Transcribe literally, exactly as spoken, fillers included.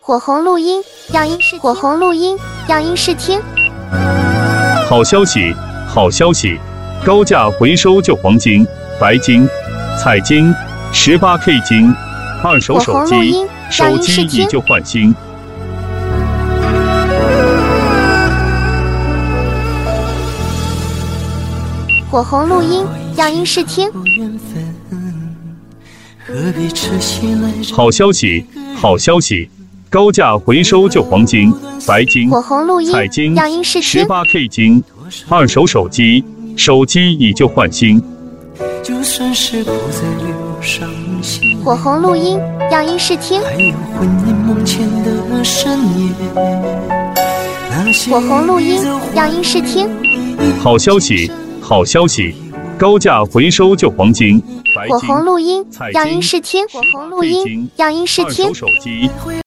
火红录音，样音试火红录音，样音试听。 好消息，好消息！高价回收旧黄金、白金、彩金、十八 K 金，二手手机、手机以旧换新。 火红录音，样音试听。 好消息，好消息！高价回收旧黄金、白金、 火红录音， 彩金、 样音试听。 十八 K 金，二手手机，手机以旧换新。 就算是不再留伤心， 火红录音，样音试听。 还有魂萦梦牵的深夜， 火红录音，样音试听。 好消息，好消息！高价回收旧黄金、白金、 火红录音， 彩金、 样音试听。火红录音，样音试听。 二手手机。